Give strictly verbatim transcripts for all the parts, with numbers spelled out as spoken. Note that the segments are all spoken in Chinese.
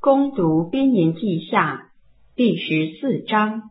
恭读编年记下第十四章。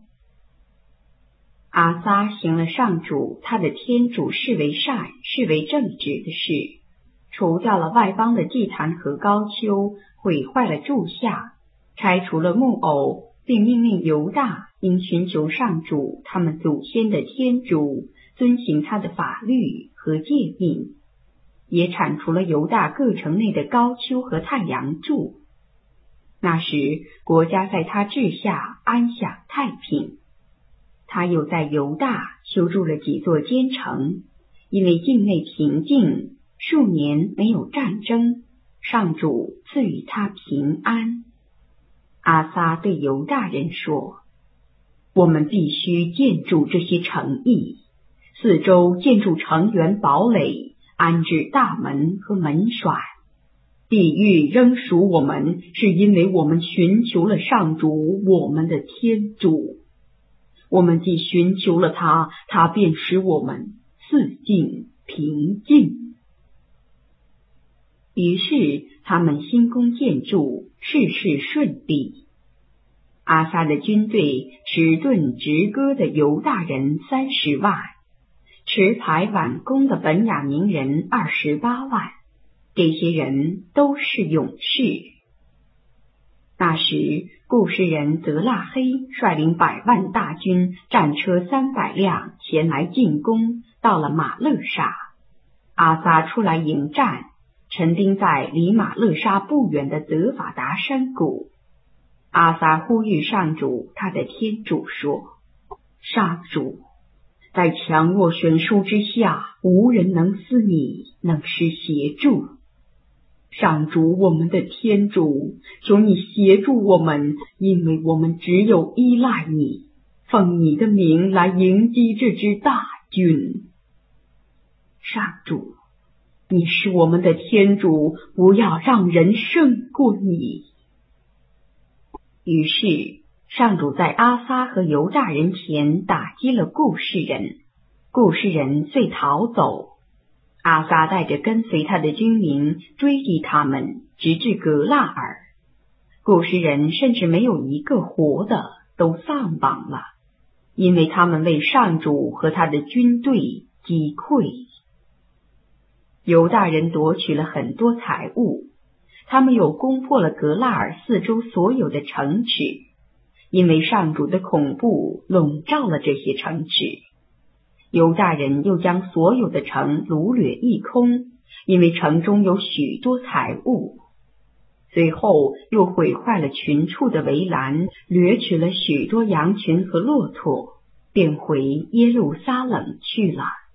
阿撒行了上主他的天主视为善、视为正直的事，除掉了外邦的祭坛和高丘，毁坏了柱下，拆除了木偶，并命令犹大应寻求上主他们祖先的天主，遵行他的法律和诫命，也铲除了犹大各城内的高丘和太阳柱。那时国家在他治下安享太平。他又在犹大修筑了几座坚城，因为境内平静，数年没有战争，上主赐予他平安。阿撒对犹大人说，我们必须建筑这些城邑，四周建筑城垣堡垒，安置大门和门栓。地狱仍属我们，是因为我们寻求了上主我们的天主。我们既寻求了他，他便使我们四境平静。于是他们兴工建筑，事事顺利。阿撒的军队持盾直戈的犹大人三十万，持牌挽弓的本雅明人二十八万，这些人都是勇士。那时故事人德腊黑率领百万大军，战车三百辆前来进攻，到了马勒沙。阿撒出来迎战，陈兵在离马勒沙不远的德法达山谷。阿撒呼吁上主他的天主说，上主，在强弱悬殊之下，无人能似你能施协助。上主我们的天主，求你协助我们，因为我们只有依赖你，奉你的名来迎击这支大军。上主，你是我们的天主，不要让人胜过你。于是上主在阿撒和犹大人前打击了故事人，故事人遂逃走。阿撒带着跟随他的军民追击他们，直至格拉尔。故事人甚至没有一个活的，都丧亡了，因为他们为上主和他的军队击溃。犹大人夺取了很多财物，他们又攻破了格拉尔四周所有的城池，因为上主的恐怖笼罩了这些城池。犹大人又将所有的城掳掠一空，因为城中有许多财物。随后又毁坏了群畜的围栏，掠取了许多羊群和骆驼，便回耶路撒冷去了。